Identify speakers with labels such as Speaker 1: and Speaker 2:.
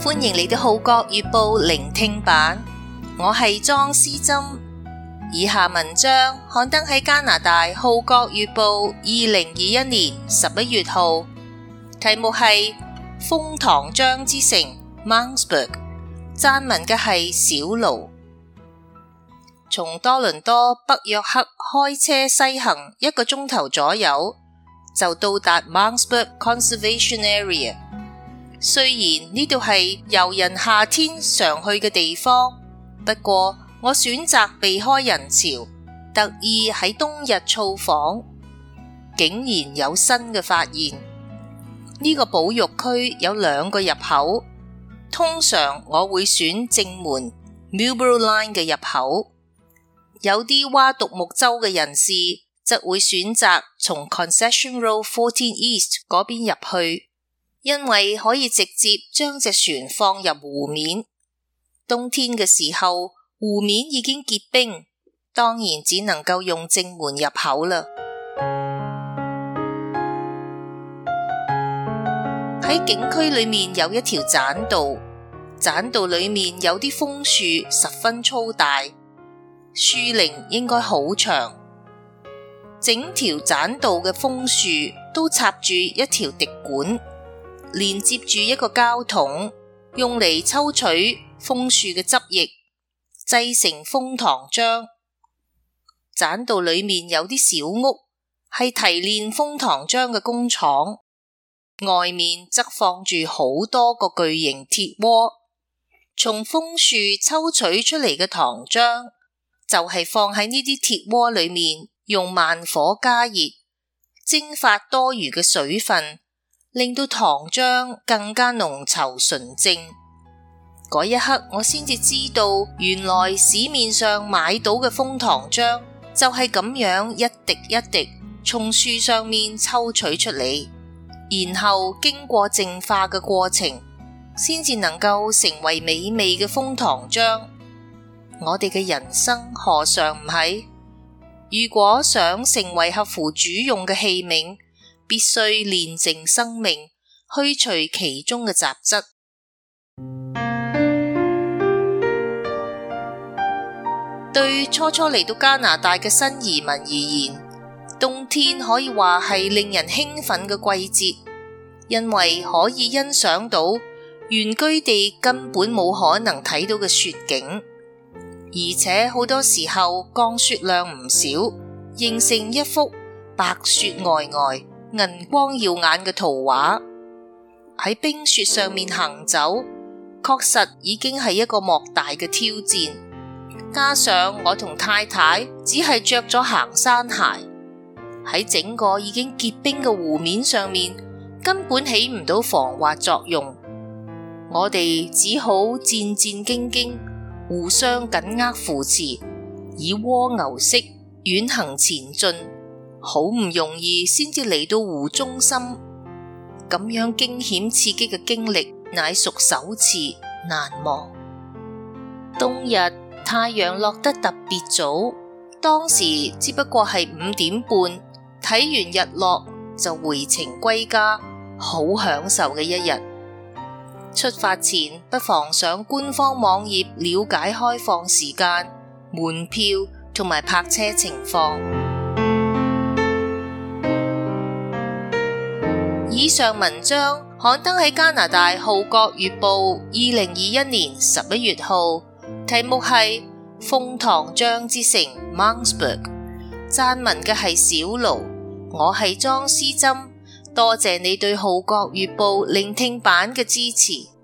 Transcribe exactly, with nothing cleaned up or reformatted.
Speaker 1: 歡迎嚟到《號角月報》聆聽版，我係莊思珍。以下文章刊登喺加拿大《號角月報》二零二一年十一月號，題目係《楓糖漿之城 Mountsburg》，撰文嘅係小盧。從多倫多北約克開車西行一個鐘頭左右，就到達 Mountsburg Conservation Area。雖然呢度係遊人夏天常去嘅地方，不過我選擇避開人潮，特意喺冬日造訪，竟然有新嘅發現。呢個保育區有兩個入口，通常我會選正門 Millboro Line 嘅入口，有啲划獨木舟嘅人士則會選擇從 Concession Road fourteen East 嗰邊入去，因為可以直接將隻船放入湖面。冬天嘅時候，湖面已經結冰，當然只能夠用正門入口啦。喺景區裏面有一條棧道，棧道裏面有啲楓樹十分粗大，樹齡應該好長。整條棧道嘅楓樹都插住一條滴管，連接住一個膠桶，用嚟抽取楓樹嘅汁液，製成楓糖漿。棧道裏面有啲小屋，係提煉楓糖漿嘅工廠，外面則放住好多個巨型鐵鍋。從楓樹抽取出嚟嘅糖漿，就係放喺呢啲鐵鍋裏面，用慢火加熱，蒸發多餘嘅水分，令到糖漿更加濃稠純正。嗰一刻我先至知道，原來市面上買到嘅楓糖漿就係咁樣一滴一滴從樹上面抽取出嚟，然後經過淨化嘅過程，先至能夠成為美味嘅楓糖漿。我哋嘅人生何嘗唔係？如果想成為合乎主用嘅器皿，必須煉淨生命，去除其中嘅雜質。對初初嚟到加拿大嘅新移民而言，冬天可以話係令人興奮嘅季節，因為可以欣賞到原居地根本冇可能睇到嘅雪景，而且好多時候降雪量唔少，形成一幅白雪皚皚、銀光耀眼嘅圖畫。喺冰雪上面行走，確實已經係一個莫大嘅挑戰。加上我同太太只係着咗行山鞋，喺整個已經結冰嘅湖面上面，根本起唔到防滑作用。我哋只好戰戰兢兢，互相緊握扶持，以蝸牛式遠行前進，好唔容易先至嚟到湖中心。咁樣驚險刺激嘅經歷乃屬首次，難忘。冬日太陽落得特別早，當時只不過係五點半，睇完日落就回程歸家，好享受嘅一日。出發前不妨上官方網頁了解開放時間、門票同埋泊車情況。以上文章刊登喺加拿大《號角月報》二零二一年十一月號，題目係《楓糖漿之城 Mountsburg》，撰文嘅係小盧，我係莊思珍，多謝你對《號角月報》聆聽版嘅支持。